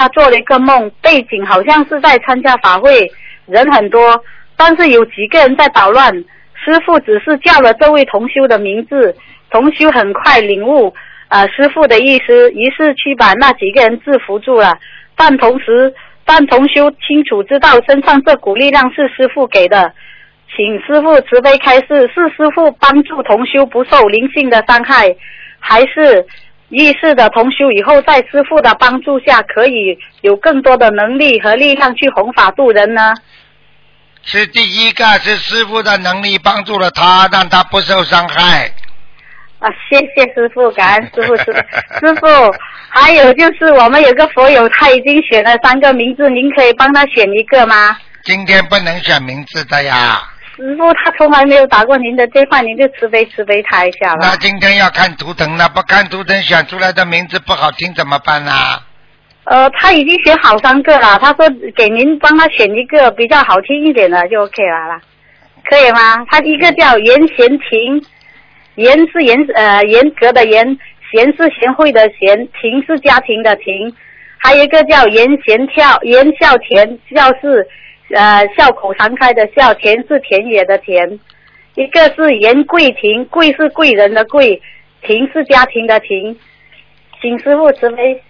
他做了一个梦，背景好像是在参加法会，人很多，但是有几个人在捣乱。师父只是叫了这位同修的名字，同修很快领悟师父的意思，于是去把那几个人制服住了。但同修清楚知道身上这股力量是师父给的，请师父慈悲开示，是师父帮助同修不受灵性的伤害，还是意识的同修以后在师父的帮助下可以有更多的能力和力量去弘法度人呢？ 是第一个，是师父的能力帮助了他，让他不受伤害。 谢谢师父，感恩师父。师父，还有就是我们有个佛友他已经选了3个名字，您可以帮他选一个吗？ 今天不能选名字的呀。 师父他从来没有打过您的电话，您就慈悲他一下吧。 那今天要看图腾了，不看图腾选出来的名字不好听怎么办呢？ 他已经选好3个了，他说给您帮他选一个比较好听一点的就 OK 了啦，可以吗？他一个叫严贤庭，严是严格的严，贤是贤惠的贤，庭是家庭的庭，还有一个叫严孝田，孝是笑口常开的笑，田是田野的田，一个是严贵庭，贵是贵人的贵，庭是家庭的庭，请师父慈悲。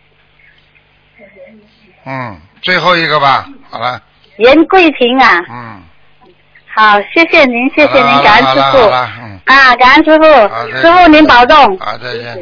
最后一个吧，好了。 严贵婷啊。好，谢谢您，感恩师父。 好了， 感恩师父。师父您保重。 好，再见。